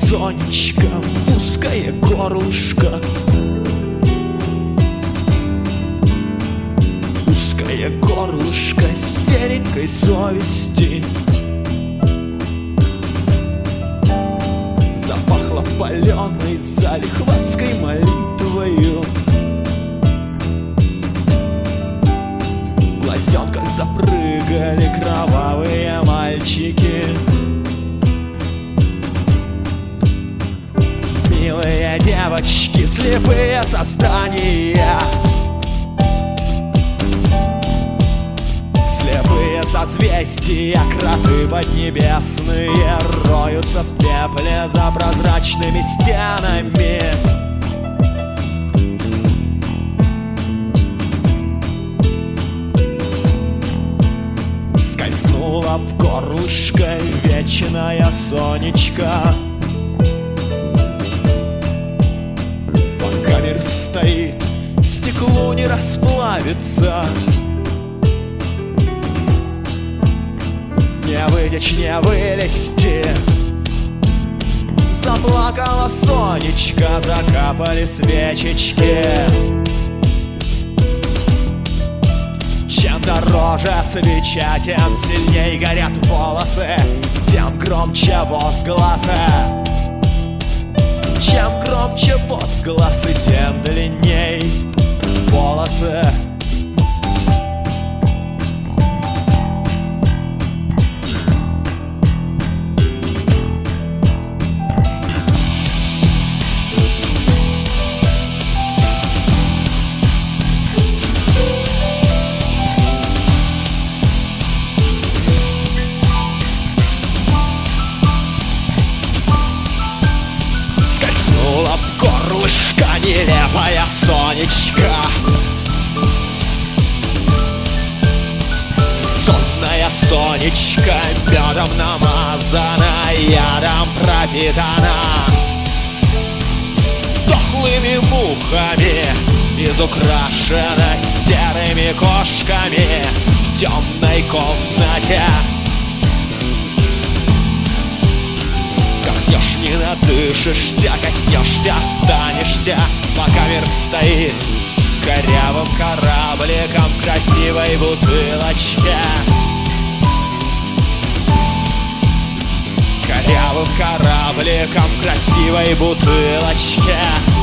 Сонечка в узкое горлышко, узкое горлышко серенькой совести. Запахло паленой залихватской молитвою. В глазенках запрыгали кровавые мальчики. Милые девочки, слепые создания, слепые созвездия, кроты поднебесные роются в пепле за прозрачными стенами. Скользнула в горлышко вечная Сонечка. Пока мир стоит, стеклу не расплавится. Не вытечь, не вылезти. Заплакала Сонечка, закапали свечечки. Чем дороже свеча, тем сильней горят волосы, тем громче возгласы. Чем громче возгласы, тем длинней волосы. В горлышко нелепая Сонечка. Сонная Сонечка, медом намазана, ядом пропитана, дохлыми мухами изукрашена, серыми кошками в темной комнате. Вдохнешь, не надышишься, коснешься, останешься, пока мир стоит корявым корабликом в красивой бутылочке. Корявым корабликом в красивой бутылочке.